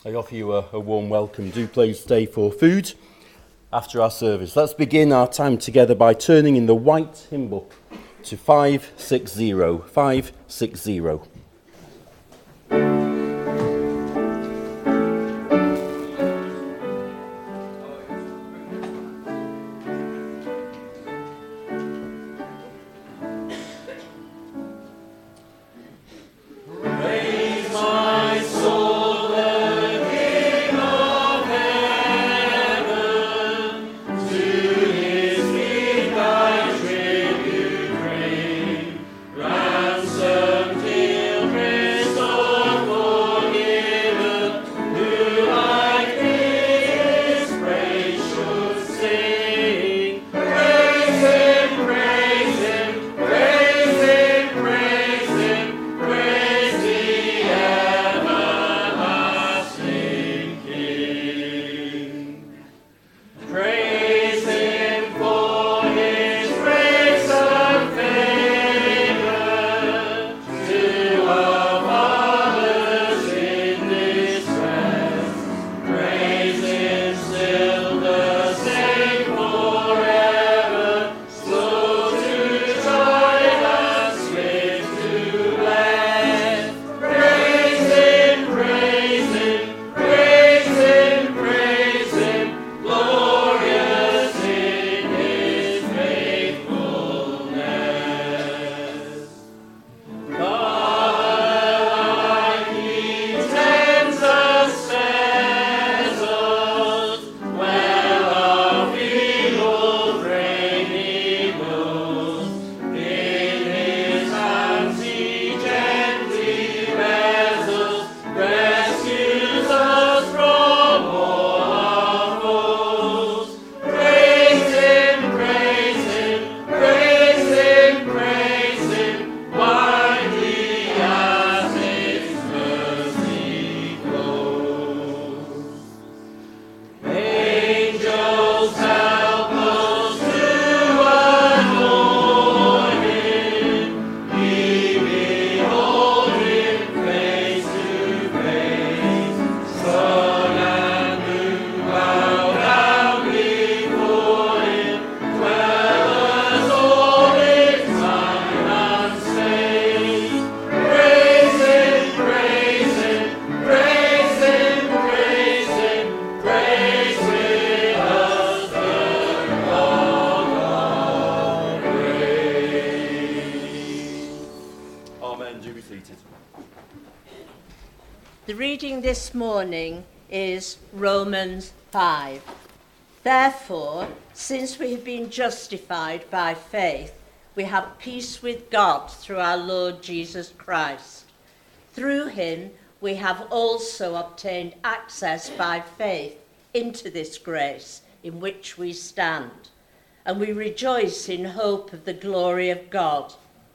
I offer you a warm welcome. Do please stay for food after our service. Let's begin our time together by turning in the white hymn book to 560. 560. The reading this morning is Romans 5. Therefore, since we have been justified by faith, we have peace with God through our Lord Jesus Christ. Through him, we have also obtained access by faith into this grace in which we stand, and we rejoice in hope of the glory of God.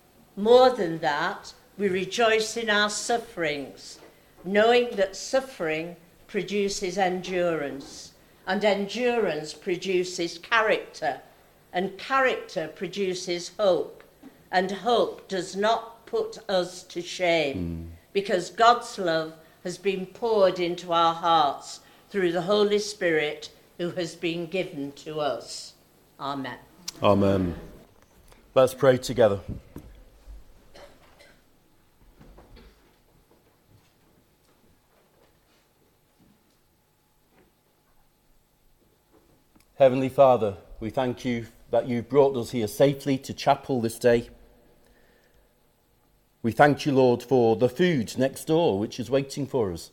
More than that, we rejoice in our sufferings, knowing that suffering produces endurance, and endurance produces character, and character produces hope, and hope does not put us to shame, because God's love has been poured into our hearts through the Holy Spirit who has been given to us. Amen. Amen. Let's pray together. Heavenly Father, we thank you that you've brought us here safely to chapel this day. We thank you, Lord, for the food next door which is waiting for us.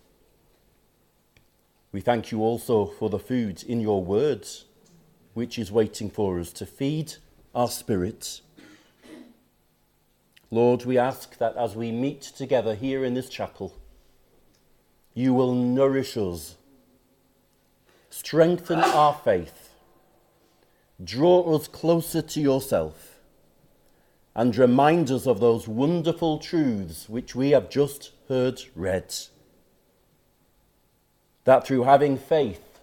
We thank you also for the food in your words which is waiting for us to feed our spirits. Lord, we ask that as we meet together here in this chapel, you will nourish us, strengthen our faith, draw us closer to yourself, and remind us of those wonderful truths which we have just heard read. That through having faith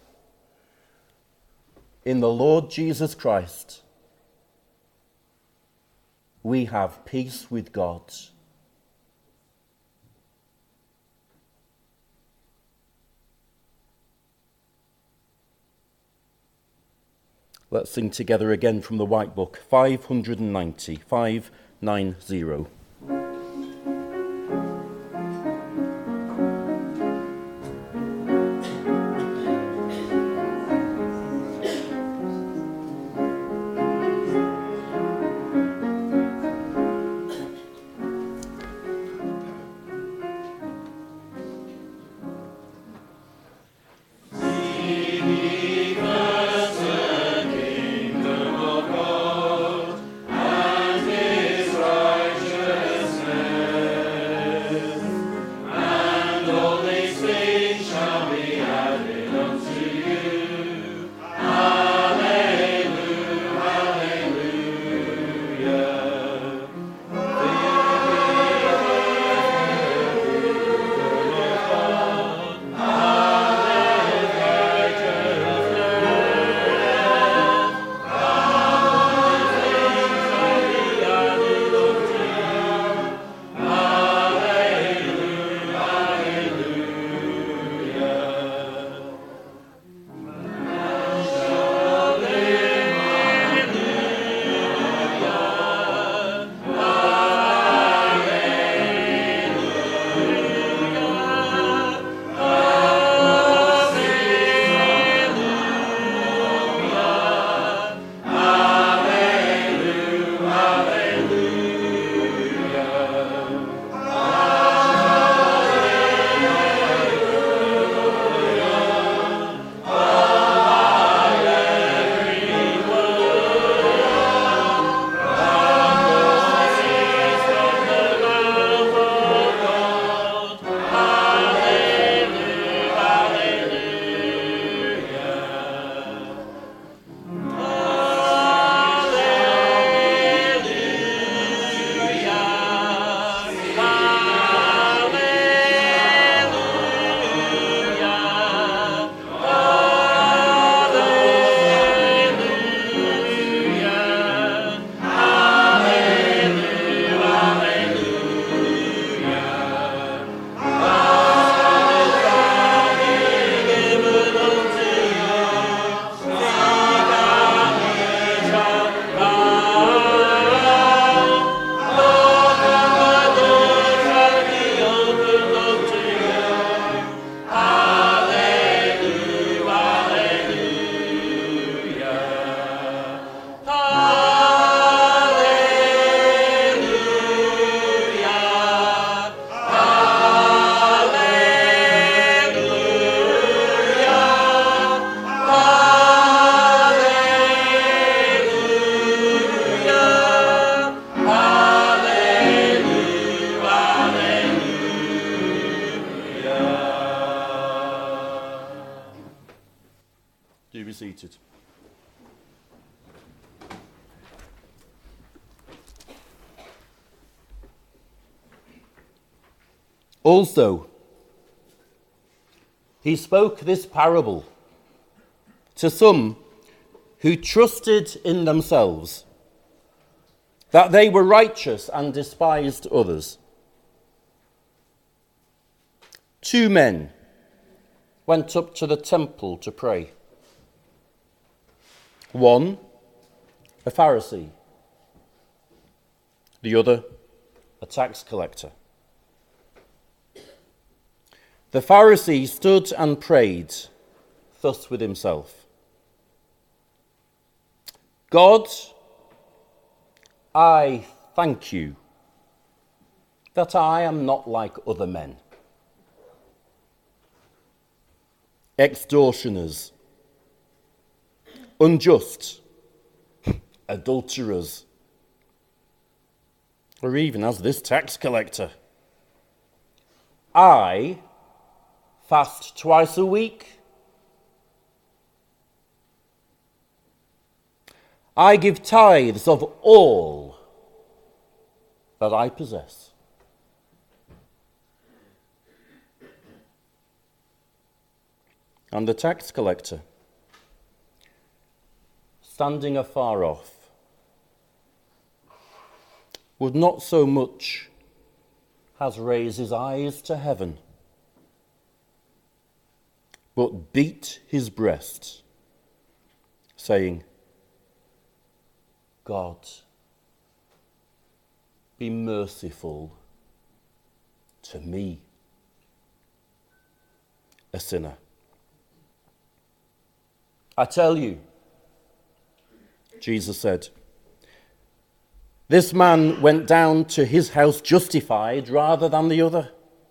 in the Lord Jesus Christ, we have peace with God. Let's sing together again from the White Book, 590, 590. Do be seated. Also, he spoke this parable to some who trusted in themselves, that they were righteous and despised others. 2 men went up to the temple to pray. One, a Pharisee. The other, a tax collector. The Pharisee stood and prayed thus with himself. God, I thank you that I am not like other men, extortioners, unjust, adulterers, or even as this tax collector. I fast twice a week. I give tithes of all that I possess. And the tax collector, standing afar off, would not so much as raise his eyes to heaven, but beat his breast, saying, God, be merciful to me, a sinner. I tell you, Jesus said, this man went down to his house justified rather than the other.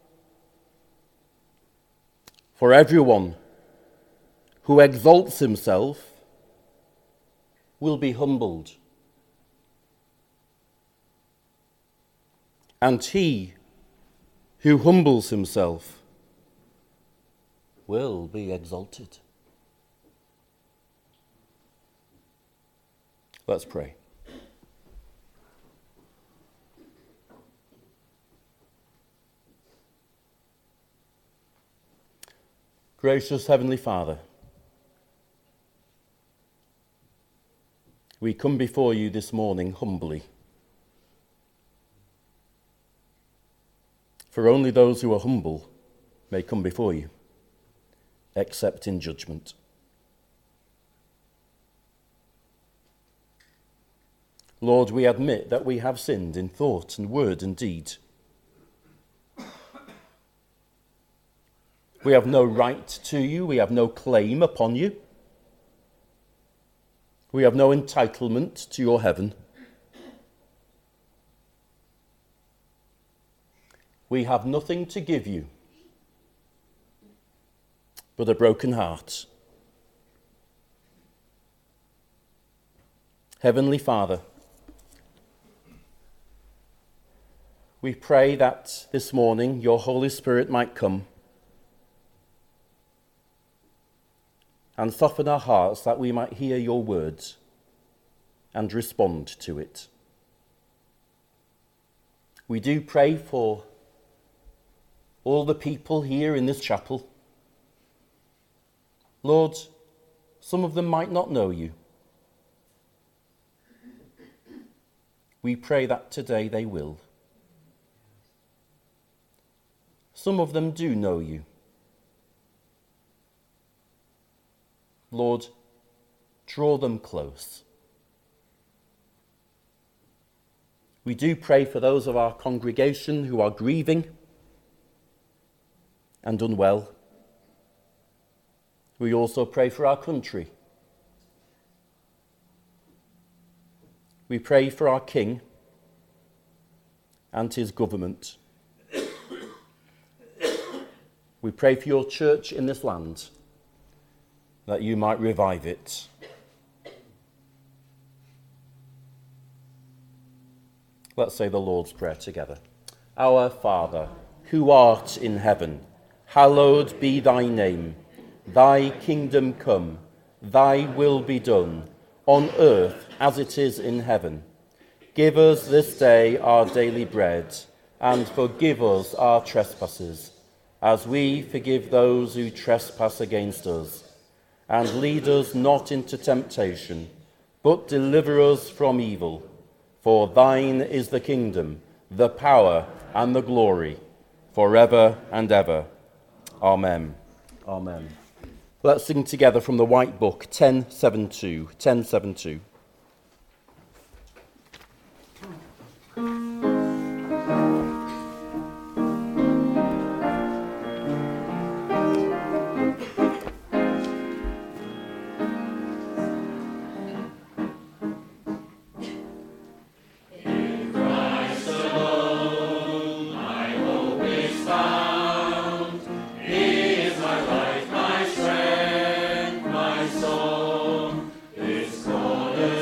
For everyone who exalts himself will be humbled, and he who humbles himself will be exalted. Let's pray. Gracious Heavenly Father, we come before you this morning humbly. For only those who are humble may come before you, except in judgment. Lord, we admit that we have sinned in thought and word and deed. We have no right to you. We have no claim upon you. We have no entitlement to your heaven. We have nothing to give you but a broken heart. Heavenly Father, we pray that this morning your Holy Spirit might come and soften our hearts that we might hear your words and respond to it. We do pray for all the people here in this chapel. Lord, some of them might not know you. We pray that today they will. Some of them do know you. Lord, draw them close. We do pray for those of our congregation who are grieving and unwell. We also pray for our country. We pray for our King and his government. We pray for your church in this land, that you might revive it. Let's say the Lord's Prayer together. Our Father, who art in heaven, hallowed be thy name. Thy kingdom come, thy will be done, on earth as it is in heaven. Give us this day our daily bread, and forgive us our trespasses, as we forgive those who trespass against us. And lead us not into temptation, but deliver us from evil. For thine is the kingdom, the power, and the glory, forever and ever. Amen. Amen. Let's sing together from the White Book, 1072. 1072. My soul is cornered.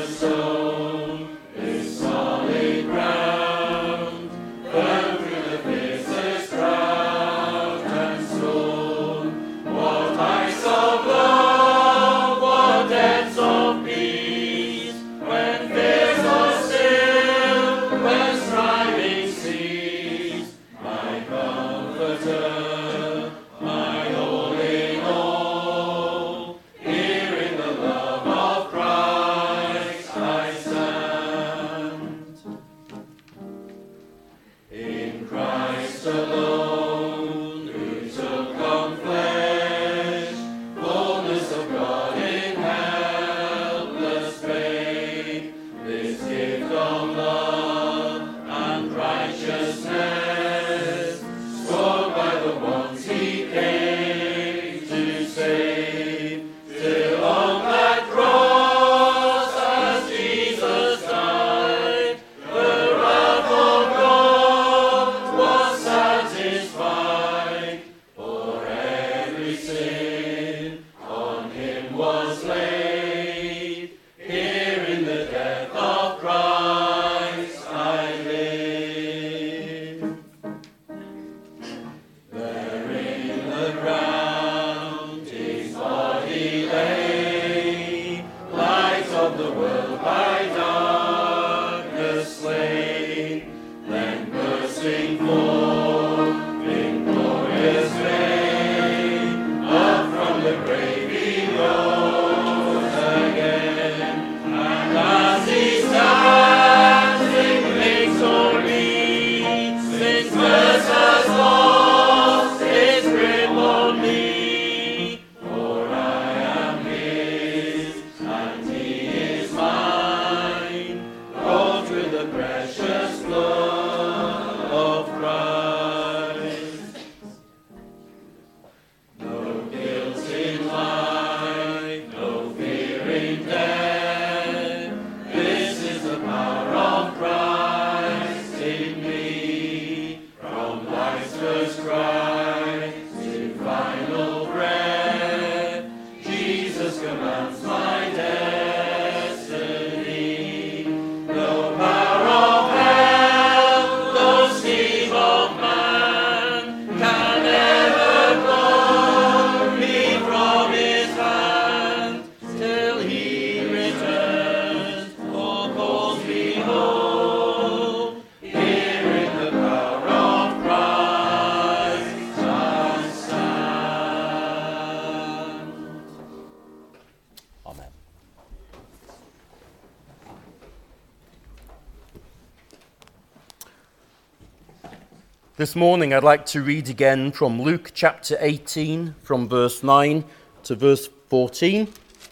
This morning I'd like to read again from Luke chapter 18, from verse 9 to verse 14.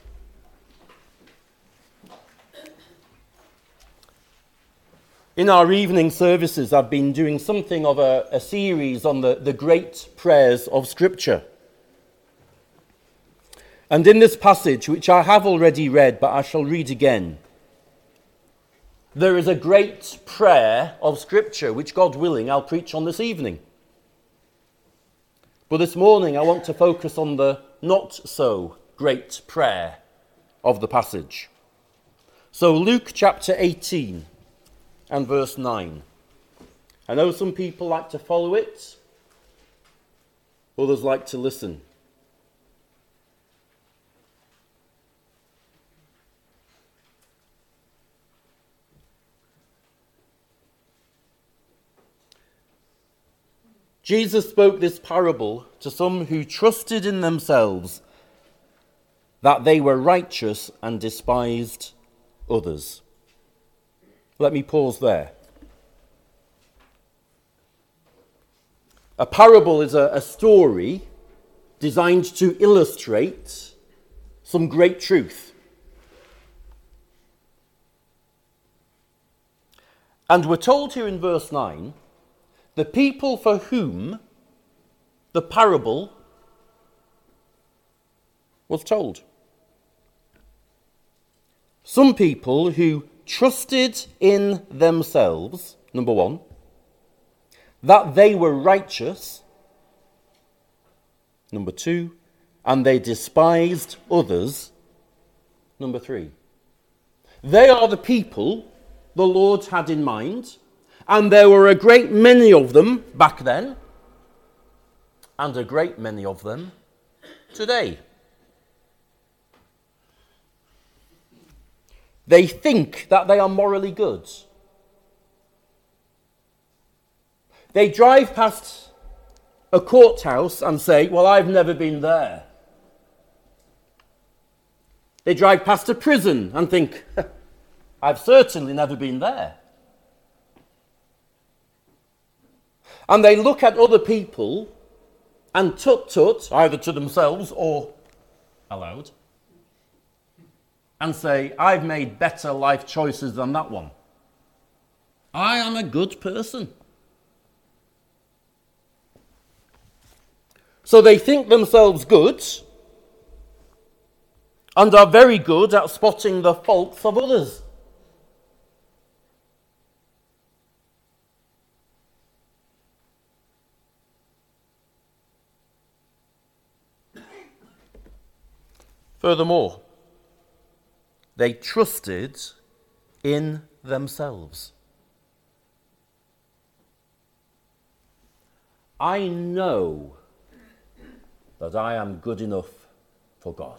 In our evening services, I've been doing something of a series on the great prayers of Scripture. And in this passage, which I have already read, but I shall read again, there is a great prayer of Scripture, which, God willing, I'll preach on this evening. But this morning, I want to focus on the not-so-great prayer of the passage. So, Luke chapter 18 and verse 9. I know some people like to follow it, others like to listen. Jesus spoke this parable to some who trusted in themselves that they were righteous and despised others. Let me pause there. A parable is a story designed to illustrate some great truth. And we're told here in verse 9, the people for whom the parable was told. Some people who trusted in themselves, number one, that they were righteous, number two, and they despised others, number three. They are the people the Lord had in mind, and there were a great many of them back then, and a great many of them today. They think that they are morally good. They drive past a courthouse and say, well, I've never been there. They drive past a prison and think, I've certainly never been there. And they look at other people and tut-tut, either to themselves or aloud, and say, I've made better life choices than that one. I am a good person. So they think themselves good and are very good at spotting the faults of others. Furthermore, they trusted in themselves. I know that I am good enough for God.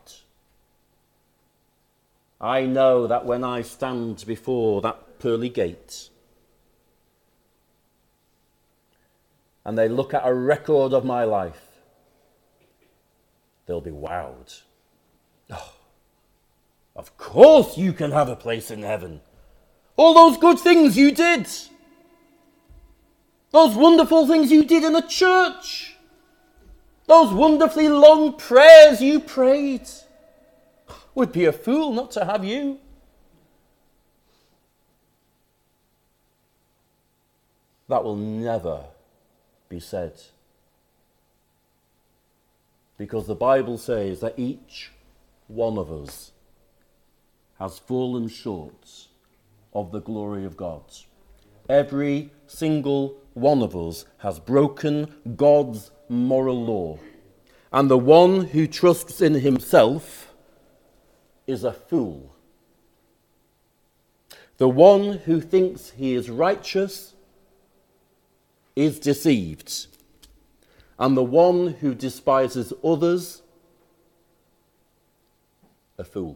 I know that when I stand before that pearly gate and they look at a record of my life, they'll be wowed. Oh, of course you can have a place in heaven. All those good things you did. Those wonderful things you did in the church. Those wonderfully long prayers you prayed. Would be a fool not to have you. That will never be said. Because the Bible says that each one of us has fallen short of the glory of God. Every single one of us has broken God's moral law. And the one who trusts in himself is a fool. The one who thinks he is righteous is deceived. And the one who despises others, a fool.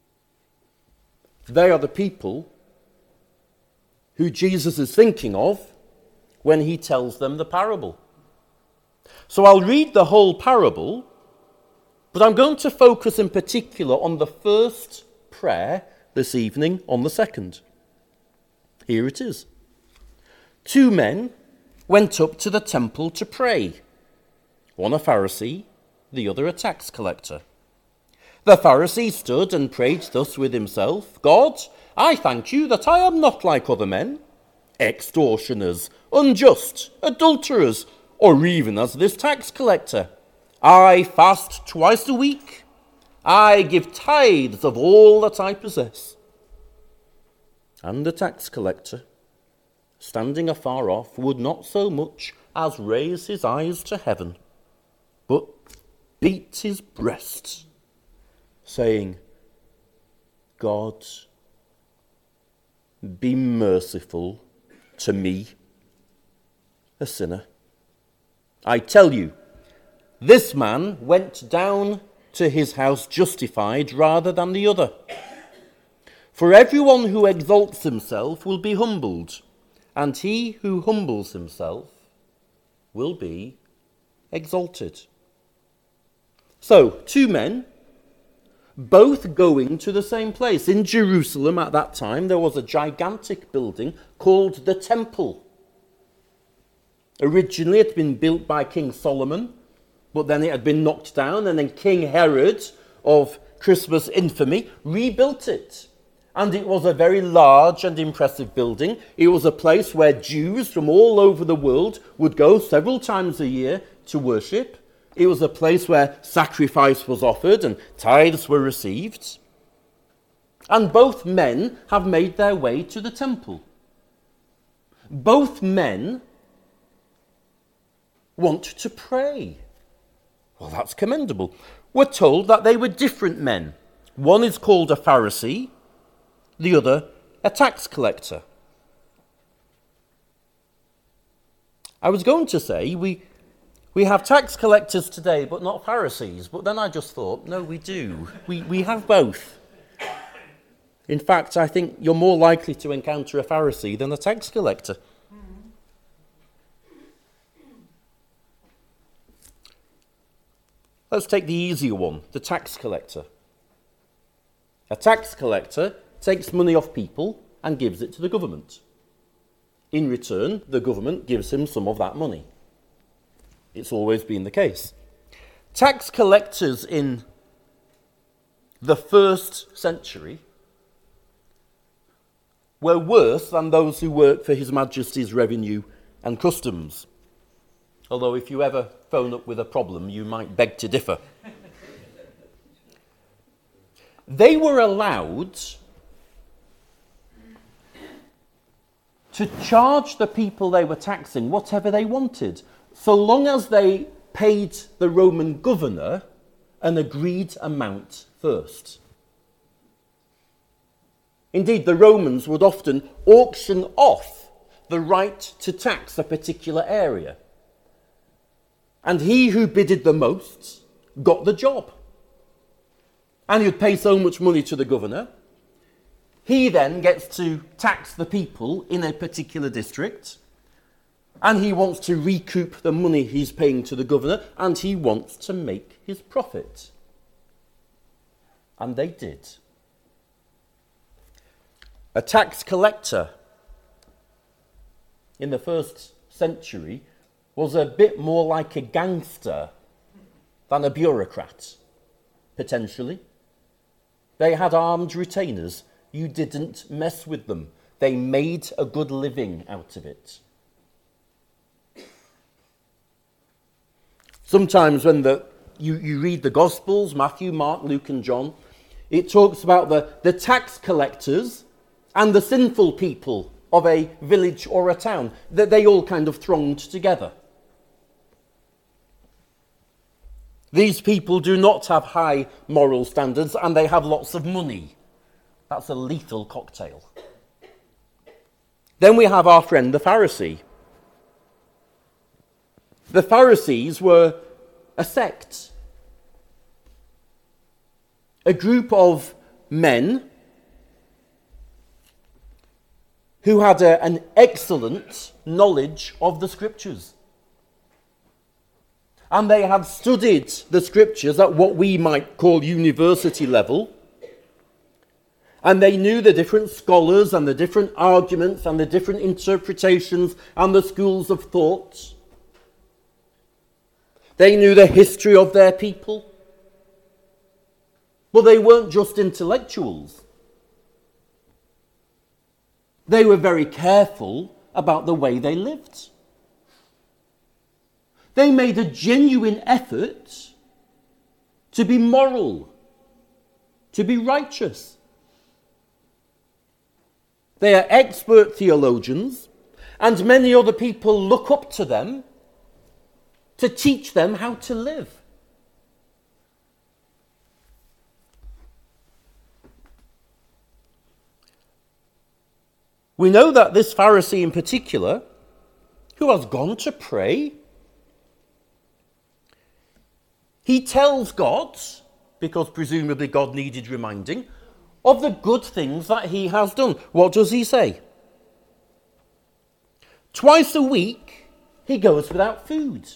They are the people who Jesus is thinking of when he tells them the parable. So I'll read the whole parable, but I'm going to focus in particular on the first prayer this evening, on the second. Here it is. 2 men went up to the temple to pray. One a Pharisee, the other a tax collector. The Pharisee stood and prayed thus with himself, God, I thank you that I am not like other men, extortioners, unjust, adulterers, or even as this tax collector. I fast twice a week. I give tithes of all that I possess. And the tax collector, standing afar off, would not so much as raise his eyes to heaven, but beat his breast, saying, God, be merciful to me, a sinner. I tell you, this man went down to his house justified rather than the other. For everyone who exalts himself will be humbled, and he who humbles himself will be exalted. So, two men, both going to the same place. In Jerusalem at that time, there was a gigantic building called the Temple. Originally, it had been built by King Solomon, but then it had been knocked down, and then King Herod, of Christmas infamy, rebuilt it. And it was a very large and impressive building. It was a place where Jews from all over the world would go several times a year to worship. It was a place where sacrifice was offered and tithes were received. And both men have made their way to the temple. Both men want to pray. Well, that's commendable. We're told that they were different men. One is called a Pharisee, the other a tax collector. I was going to say we have tax collectors today, but not Pharisees. But then I just thought, no, we do. We have both. In fact, I think you're more likely to encounter a Pharisee than a tax collector. Let's take the easier one, the tax collector. A tax collector takes money off people and gives it to the government. In return, the government gives him some of that money. It's always been the case. Tax collectors in the 1st century were worse than those who worked for His Majesty's Revenue and Customs. Although if you ever phone up with a problem, you might beg to differ. They were allowed to charge the people they were taxing whatever they wanted, so long as they paid the Roman governor an agreed amount first. Indeed, the Romans would often auction off the right to tax a particular area. And he who bidded the most got the job. And he would pay so much money to the governor. He then gets to tax the people in a particular district. And he wants to recoup the money he's paying to the governor. And he wants to make his profit. And they did. A tax collector in the 1st century was a bit more like a gangster than a bureaucrat, potentially. They had armed retainers. You didn't mess with them. They made a good living out of it. Sometimes when you read the Gospels, Matthew, Mark, Luke and John, it talks about the tax collectors and the sinful people of a village or a town, that they all kind of thronged together. These people do not have high moral standards and they have lots of money. That's a lethal cocktail. Then we have our friend the Pharisee. The Pharisees were a sect, a group of men who had an excellent knowledge of the Scriptures. And they had studied the Scriptures at what we might call university level. And they knew the different scholars and the different arguments and the different interpretations and the schools of thought. They knew the history of their people. But they weren't just intellectuals. They were very careful about the way they lived. They made a genuine effort to be moral, to be righteous. They are expert theologians, and many other people look up to them to teach them how to live. We know that this Pharisee in particular, who has gone to pray, he tells God, because presumably God needed reminding, of the good things that he has done. What does he say? Twice a week, he goes without food.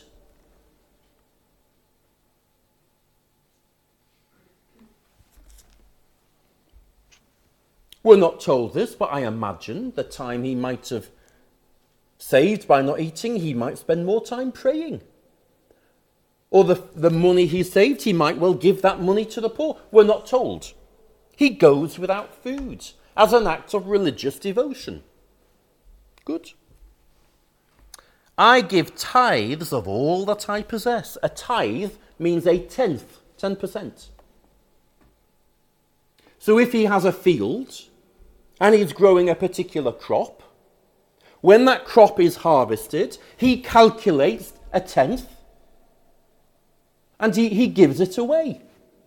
We're not told this, but I imagine the time he might have saved by not eating, he might spend more time praying. Or the money he saved, he might well give that money to the poor. We're not told. He goes without food as an act of religious devotion. Good. I give tithes of all that I possess. A tithe means a tenth, 10%. So if he has a field and he's growing a particular crop, when that crop is harvested, he calculates a tenth and he gives it away.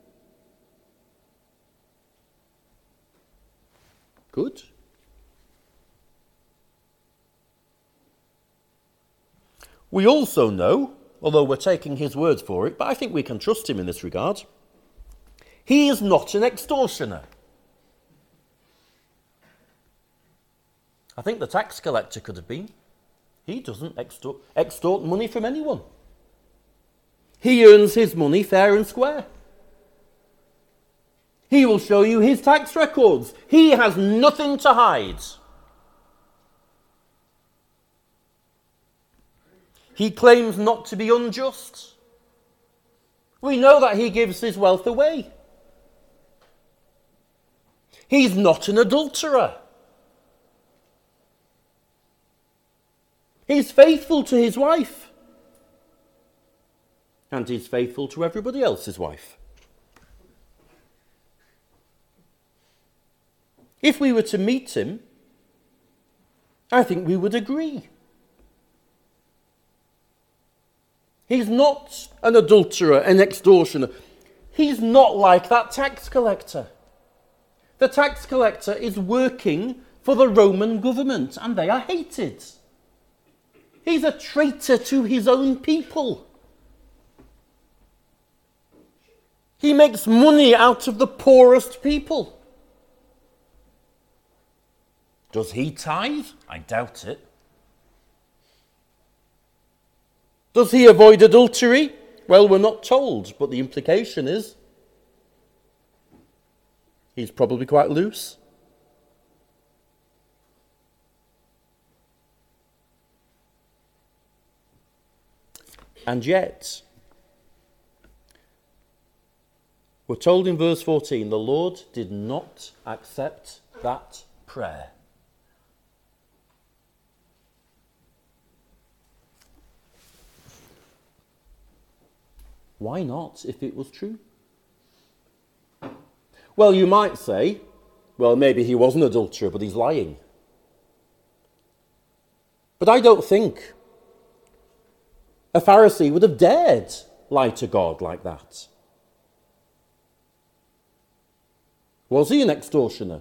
Good. We also know, although we're taking his words for it, but I think we can trust him in this regard, he is not an extortioner. I think the tax collector could have been. He doesn't extort money from anyone. He earns his money fair and square. He will show you his tax records. He has nothing to hide. He claims not to be unjust. We know that he gives his wealth away. He's not an adulterer. He's faithful to his wife. And he's faithful to everybody else's wife. If we were to meet him, I think we would agree. He's not an adulterer, an extortioner. He's not like that tax collector. The tax collector is working for the Roman government, and they are hated. He's a traitor to his own people. He makes money out of the poorest people. Does he tithe? I doubt it. Does he avoid adultery? Well, we're not told, but the implication is he's probably quite loose. And yet, we're told in verse 14, the Lord did not accept that prayer. Why not, if it was true? Well, you might say, well, maybe he was an adulterer, but he's lying. But I don't think a Pharisee would have dared lie to God like that. Was he an extortioner?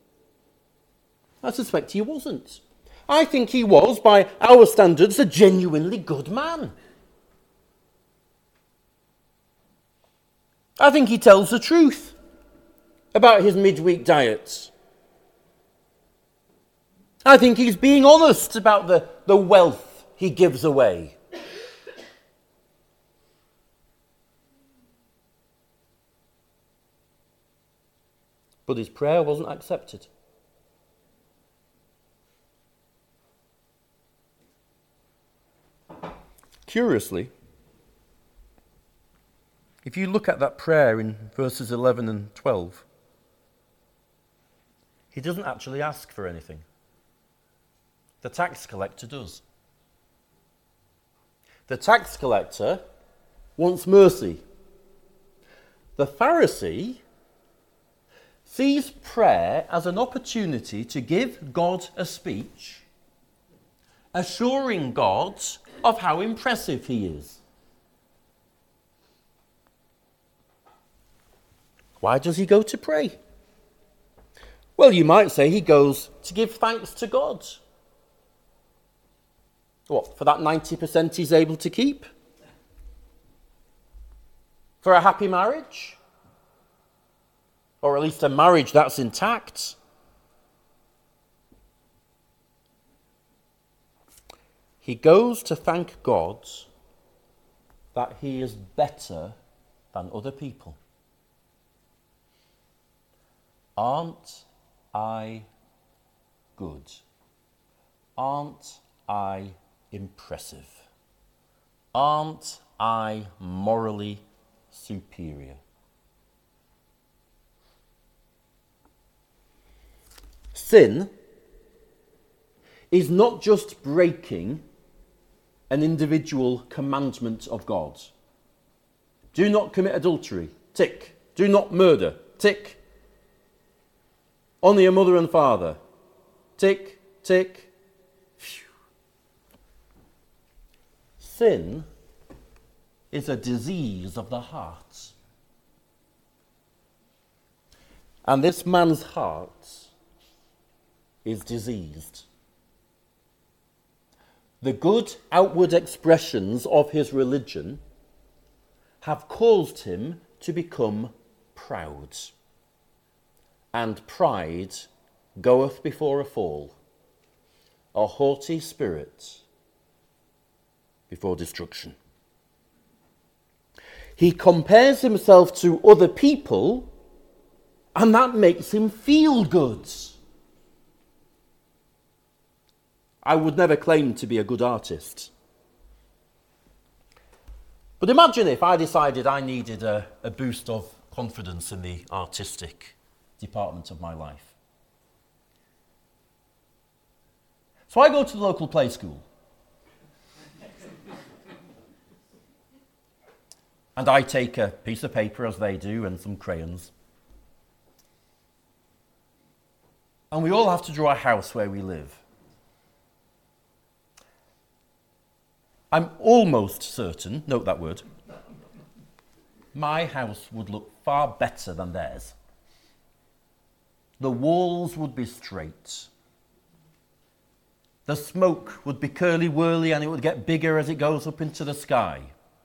I suspect he wasn't. I think he was, by our standards, a genuinely good man. I think he tells the truth about his midweek diets. I think he's being honest about the wealth he gives away. But his prayer wasn't accepted. Curiously, if you look at that prayer in verses 11 and 12, he doesn't actually ask for anything. The tax collector does. The tax collector wants mercy. The Pharisee sees prayer as an opportunity to give God a speech, assuring God of how impressive he is. Why does he go to pray? Well, you might say he goes to give thanks to God. What, for that 90% he's able to keep? For a happy marriage? Or at least a marriage that's intact? He goes to thank God that he is better than other people. Aren't I good? Aren't I impressive? Aren't I morally superior? Sin is not just breaking an individual commandment of God. Do not commit adultery. Tick. Do not murder. Tick. Honour your mother and father. Tick, tick. Phew. Sin is a disease of the heart. And this man's heart is diseased. The good outward expressions of his religion have caused him to become proud. And pride goeth before a fall, a haughty spirit before destruction. He compares himself to other people, and that makes him feel good. I would never claim to be a good artist. But imagine if I decided I needed a boost of confidence in the artistic department of my life. So I go to the local play school. And I take a piece of paper, as they do, and some crayons. And we all have to draw a house where we live. I'm almost certain, note that word, my house would look far better than theirs. The walls would be straight. The smoke would be curly-whirly and it would get bigger as it goes up into the sky.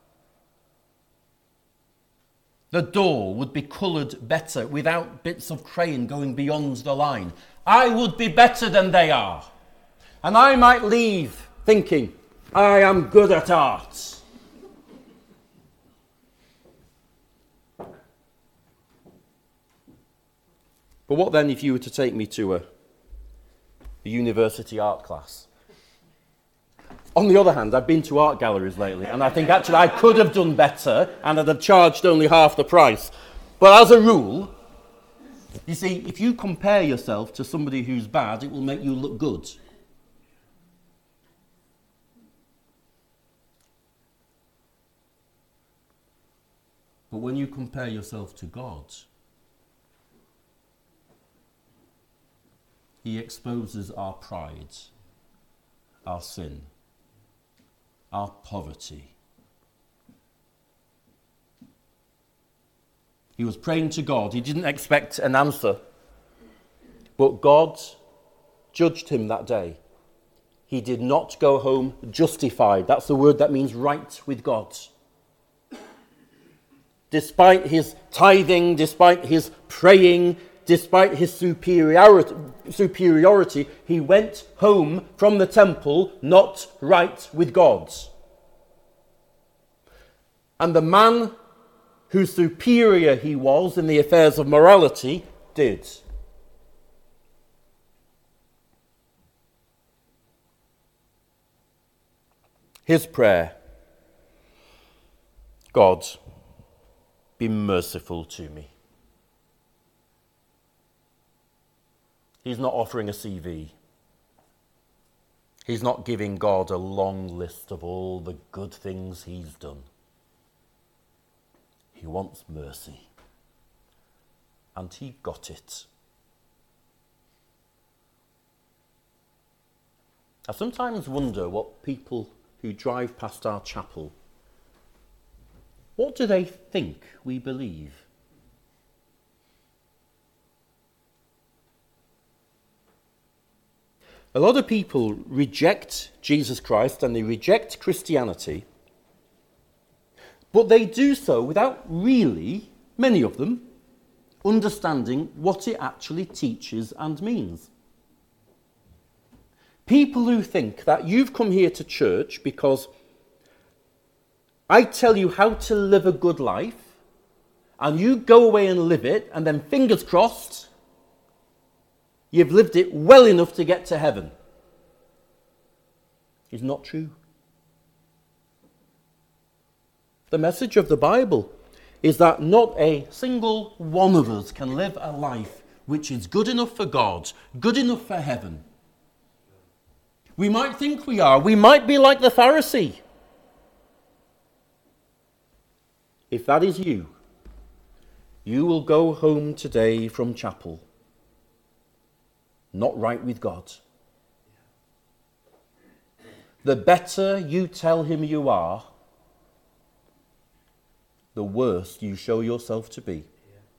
The door would be coloured better without bits of crayon going beyond the line. I would be better than they are. And I might leave thinking, I am good at art. But what then if you were to take me to a university art class? On the other hand, I've been to art galleries lately, and I think actually I could have done better and I'd have charged only half the price. But as a rule, you see, if you compare yourself to somebody who's bad, it will make you look good. But when you compare yourself to God, he exposes our pride, our sin, our poverty. He was praying to God. He didn't expect an answer. But God judged him that day. He did not go home justified. That's the word that means right with God. Despite his tithing, despite his praying, despite his superiority, he went home from the temple not right with God. And the man whose superior he was in the affairs of morality did. His prayer: God, be merciful to me. He's not offering a CV. He's not giving God a long list of all the good things he's done. He wants mercy. And he got it. I sometimes wonder what people who drive past our chapel, what do they think we believe? A lot of people reject Jesus Christ and they reject Christianity, but they do so without really, many of them, understanding what it actually teaches and means. People who think that you've come here to church because I tell you how to live a good life, and you go away and live it, and then fingers crossed, you've lived it well enough to get to heaven, is not true. The message of the Bible is that not a single one of us can live a life which is good enough for God, good enough for heaven. We might think we are. We might be like the Pharisee. If that is you, you will go home today from chapel not right with God. The better you tell him you are, the worse you show yourself to be.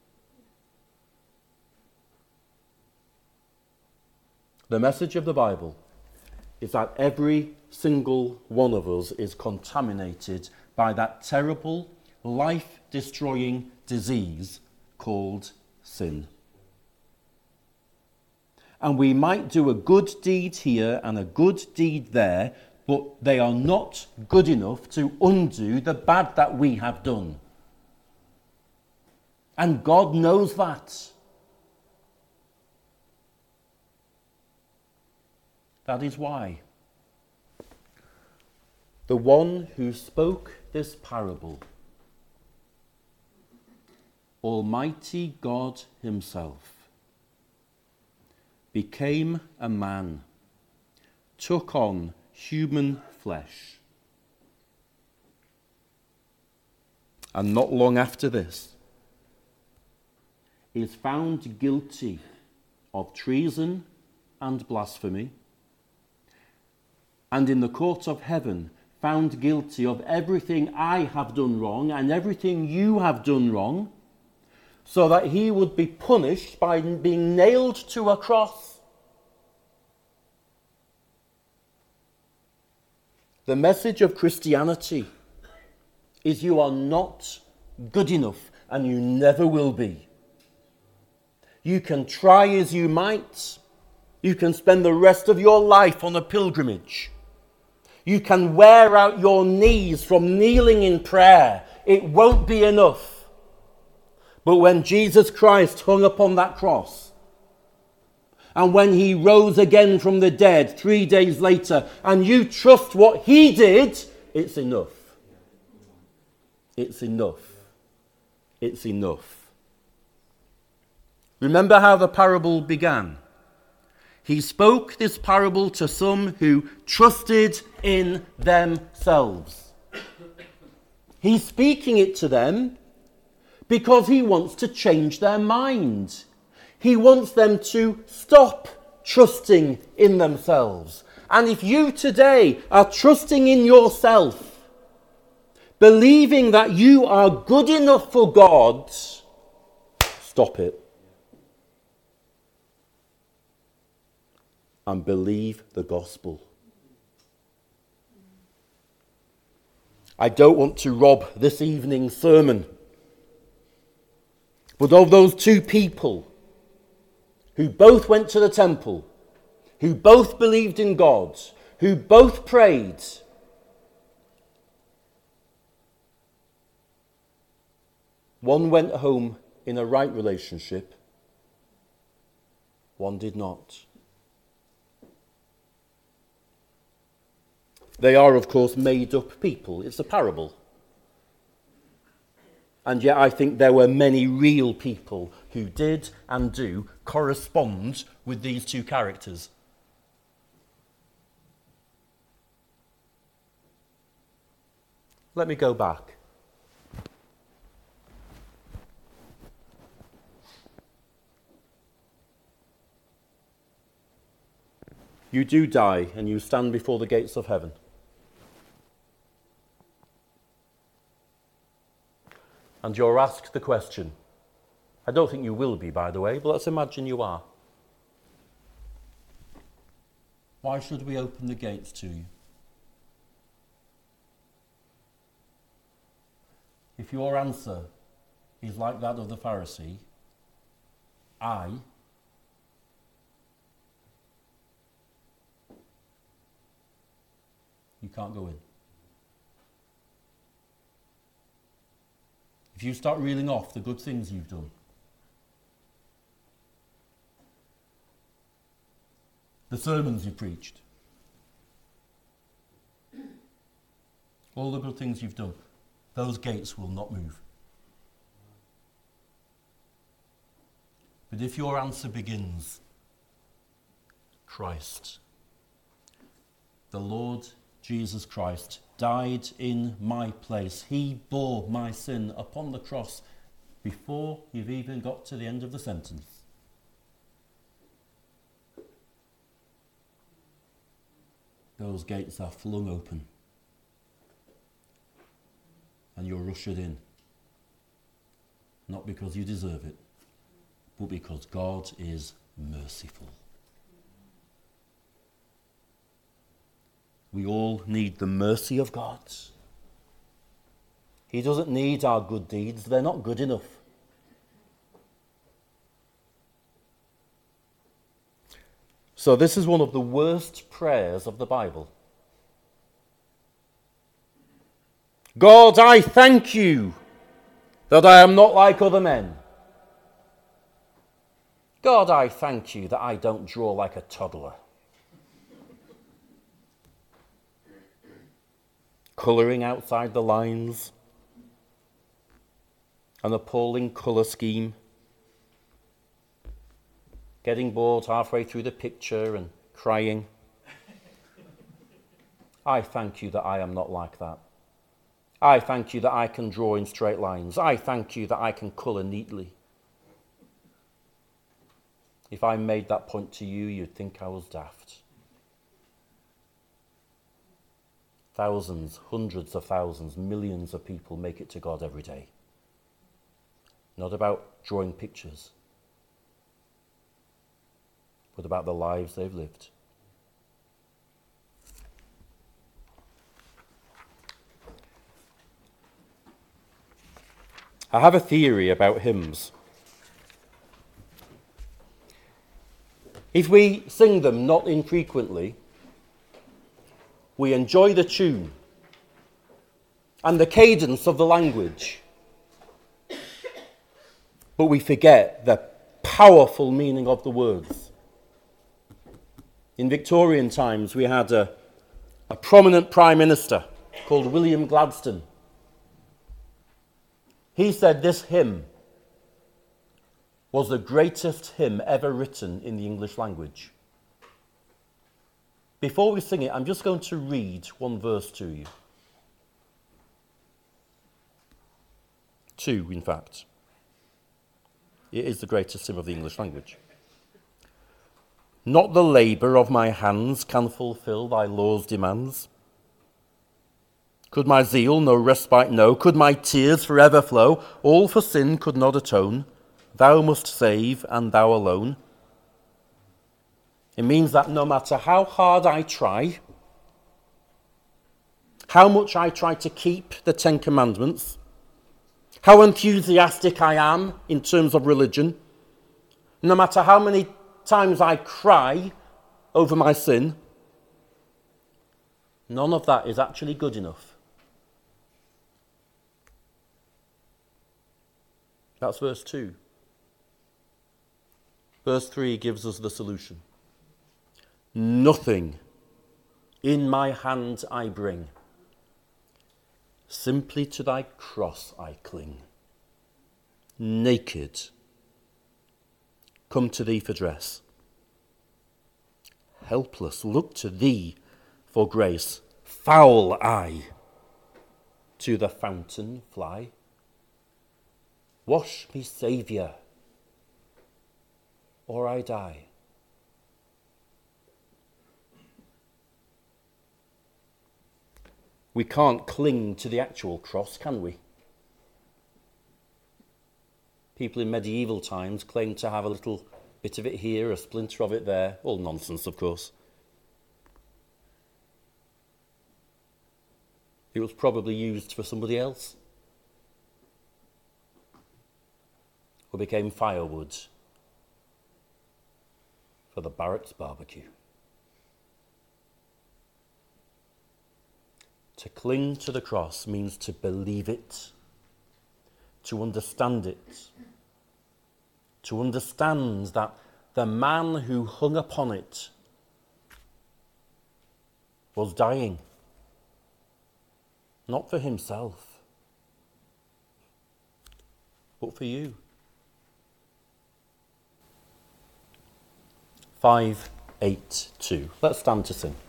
The message of the Bible is that every single one of us is contaminated by that terrible, life-destroying disease called sin. And we might do a good deed here and a good deed there, but they are not good enough to undo the bad that we have done. And God knows that. That is why the one who spoke this parable, Almighty God himself, became a man, took on human flesh. And not long after this, is found guilty of treason and blasphemy, and in the court of heaven found guilty of everything I have done wrong and everything you have done wrong, so that he would be punished by being nailed to a cross. The message of Christianity is you are not good enough, and you never will be. You can try as you might. You can spend the rest of your life on a pilgrimage. You can wear out your knees from kneeling in prayer. It won't be enough. But when Jesus Christ hung upon that cross, and when he rose again from the dead 3 days later, and you trust what he did, it's enough. It's enough. It's enough. Remember how the parable began? He spoke this parable to some who trusted in themselves. He's speaking it to them because he wants to change their mind. He wants them to stop trusting in themselves. And if you today are trusting in yourself, believing that you are good enough for God, stop it. And believe the gospel. I don't want to rob this evening's sermon, but of those two people who both went to the temple, who both believed in God, who both prayed, one went home in a right relationship one did not. They are, of course, made-up people. It's a parable. And yet I think there were many real people who did and do correspond with these two characters. Let me go back. You do die and you stand before the gates of heaven. And you're asked the question. I don't think you will be, by the way, but let's imagine you are. Why should we open the gates to you? If your answer is like that of the Pharisee, you can't go in. If you start reeling off the good things you've done, the sermons you preached, all the good things you've done, those gates will not move. But if your answer begins, Christ, the Lord Jesus Christ died in my place. He bore my sin upon the cross before you've even got to the end of the sentence. Those gates are flung open and you're ushered in. Not because you deserve it, but because God is merciful. We all need the mercy of God. He doesn't need our good deeds. They're not good enough. So this is one of the worst prayers of the Bible. God, I thank you that I am not like other men. God, I thank you that I don't draw like a toddler. Colouring outside the lines, an appalling colour scheme, getting bored halfway through the picture and crying. I thank you that I am not like that. I thank you that I can draw in straight lines. I thank you that I can colour neatly. If I made that point to you, you'd think I was daft. Thousands, hundreds of thousands, millions of people make it to God every day. Not about drawing pictures, but about the lives they've lived. I have a theory about hymns. If we sing them not infrequently, we enjoy the tune and the cadence of the language, but we forget the powerful meaning of the words. In Victorian times, we had a prominent Prime Minister called William Gladstone. He said this hymn was the greatest hymn ever written in the English language. Before we sing it, I'm just going to read one verse to you. 2, in fact. It is the greatest hymn of the English language. Not the labour of my hands can fulfil thy law's demands. Could my zeal no respite know? Could my tears forever flow? All for sin could not atone. Thou must save, and thou alone. It means that no matter how hard I try, how much I try to keep the Ten Commandments, how enthusiastic I am in terms of religion, no matter how many times I cry over my sin, none of that is actually good enough. That's verse 2. Verse 3 gives us the solution. Nothing in my hand I bring. Simply to thy cross I cling. Naked, come to thee for dress. Helpless, look to thee for grace. Foul I to the fountain fly. Wash me, Saviour, or I die. We can't cling to the actual cross, can we? People in medieval times claimed to have a little bit of it here, a splinter of it there. All nonsense, of course. It was probably used for somebody else, or became firewood for the Barrett's barbecue. To cling to the cross means to believe it, to understand it, to understand that the man who hung upon it was dying, not for himself, but for you. 582. Let's stand to sing.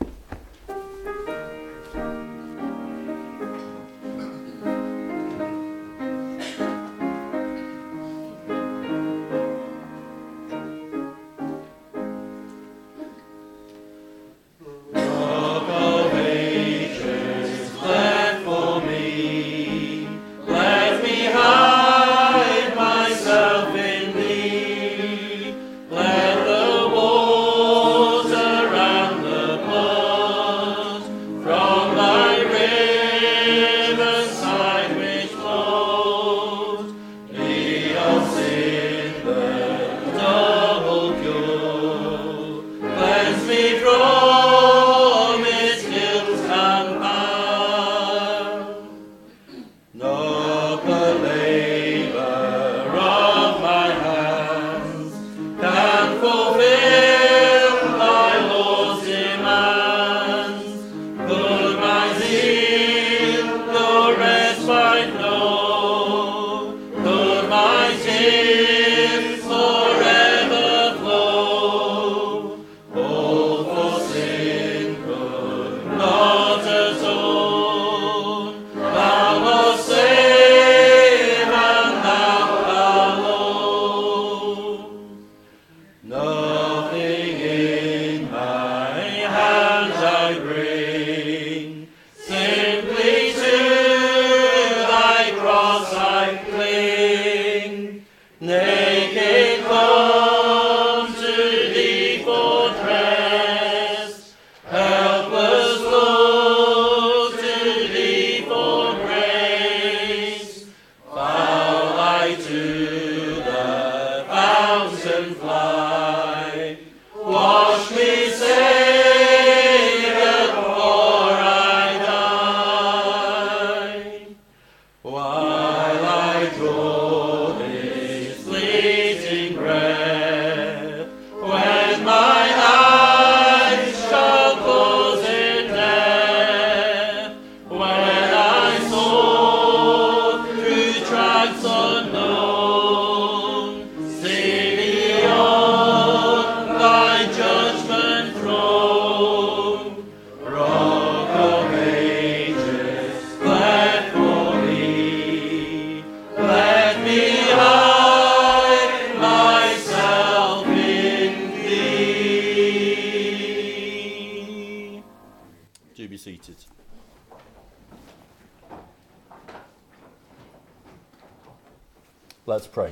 Let's pray.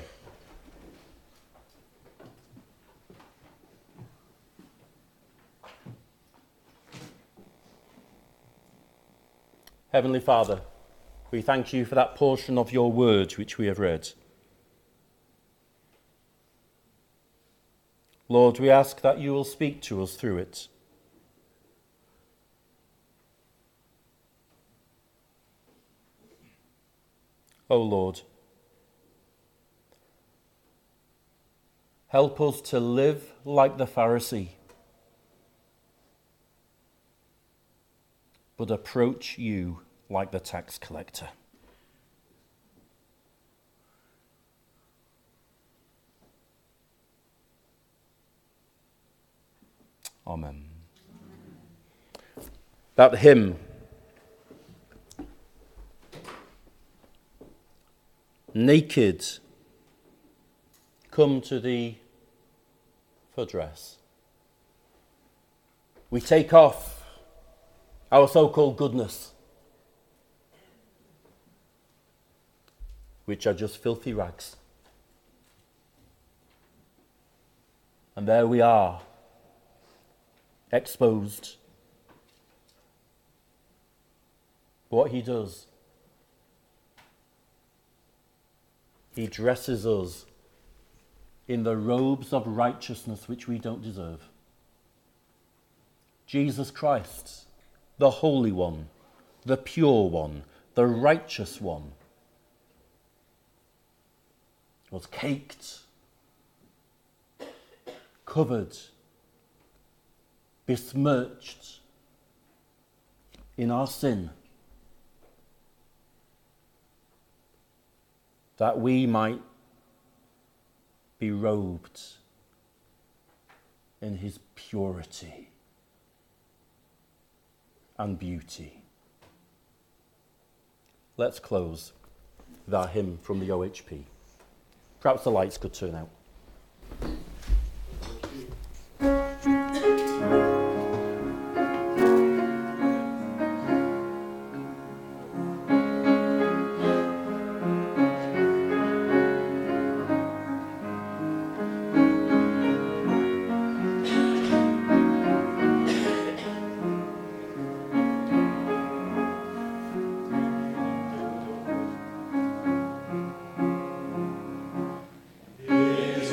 Heavenly Father, we thank you for that portion of your word which we have read. Lord, we ask that you will speak to us through it. O Lord, Help us to live like the Pharisee, but approach you like the tax collector. Amen. That hymn, naked, come to thee for dress. We take off our so-called goodness, which are just filthy rags. And there we are, exposed. What he does, he dresses us in the robes of righteousness which we don't deserve. Jesus Christ, the Holy One, the Pure One, the Righteous One, was caked, covered, besmirched in our sin, that we might be robed in his purity and beauty. Let's close with our hymn from the OHP. Perhaps the lights could turn out. Is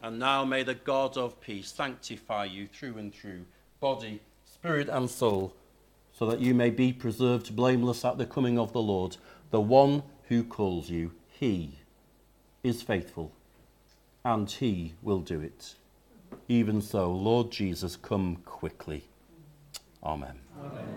And now may the God of peace sanctify you through and through, body, spirit and soul, so that you may be preserved blameless at the coming of the Lord. The one who calls you, he is faithful, and he will do it. Even so, Lord Jesus, come quickly. Amen. Amen.